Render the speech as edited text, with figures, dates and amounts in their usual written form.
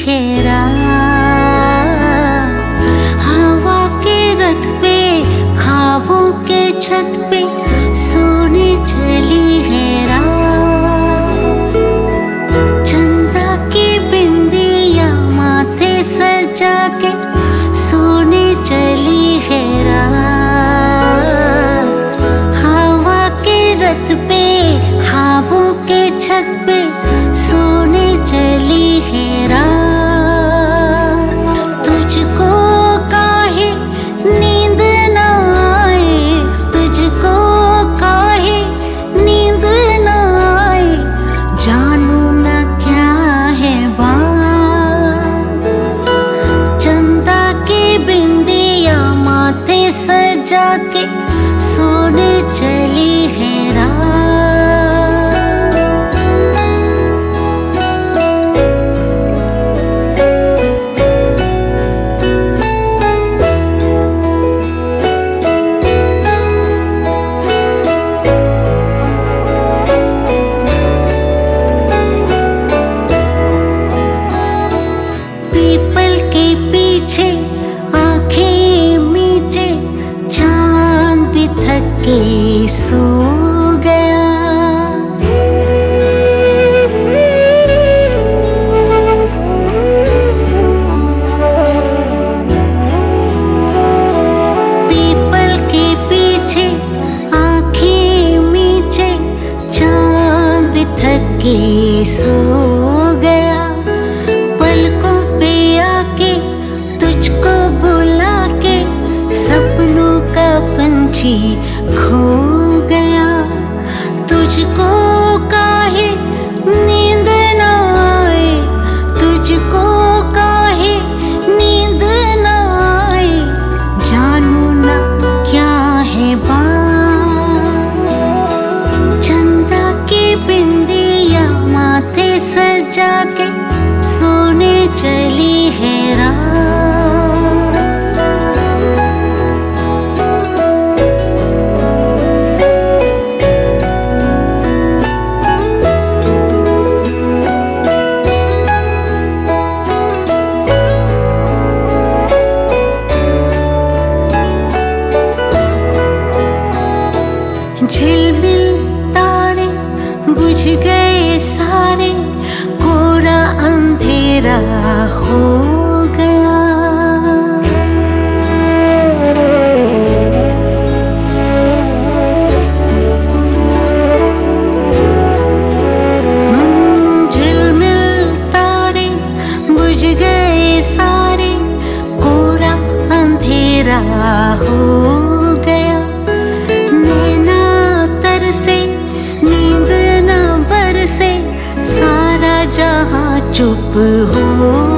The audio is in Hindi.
है रात। हवा के रथ पे ख्वाबों के छत पे सोने चली है रात। चंदा की बिंदिया माथे सजा के सोने चली है रात। हवा के रथ पे ख्वाबों के छत पे सोने चली है रात। तुझको काहे नींद न आए, तुझको काहे नींद न आए, जानू न क्या है बात। चंदा की बिंदिया माथे सजा के सोने चली है रात। पीपल के पीछे आंखें मीचे चांद भी थक के सो गया। पीपल के पीछे आंखें मीचे चांद भी थक के सो गया। पलकों पे आके तुझको बुला के सपनों का पंछी खो गया। तुझको काहे नींद न आए, तुझको काहे नींद न आए, जानू न क्या है बात। चंदा की बिंदिया माथे सजा के सोने चली है रात। झिलमिल तारे बुझ गए सारे, कोरा अंधेरा हो गया। झिलमिल तारे बुझ गए सारे, कोरा अंधेरा हो गया। नैना तरसे नींद न बरसे, सारा जहां चुप हो